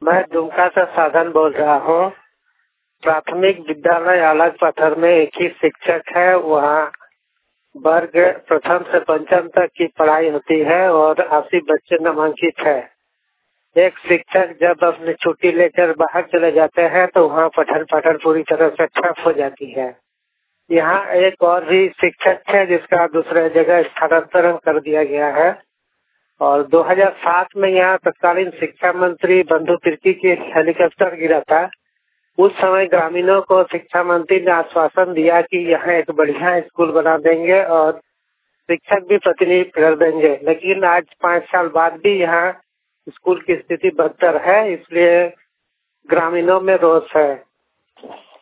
मैं दुमका से साधन बोल रहा हूँ। प्राथमिक विद्यालय अलग पत्थर में एक ही शिक्षक है। वहाँ वर्ग प्रथम से पंचम तक की पढ़ाई होती है और 80 बच्चे नामांकित है। एक शिक्षक जब अपनी छुट्टी लेकर बाहर चले जाते हैं तो वहाँ पठन पाठन पूरी तरह से ठप हो जाती है। यहाँ एक और भी शिक्षक है जिसका दूसरे जगह स्थानांतरण कर दिया गया है और 2007 में यहाँ तत्कालीन शिक्षा मंत्री बंधु तिर्की की हेलीकॉप्टर गिरा था। उस समय ग्रामीणों को शिक्षा मंत्री ने आश्वासन दिया कि यहाँ एक बढ़िया स्कूल बना देंगे और शिक्षक भी प्रतिनिधि कर देंगे, लेकिन आज 5 साल बाद भी यहाँ स्कूल की स्थिति बदतर है, इसलिए ग्रामीणों में रोष है।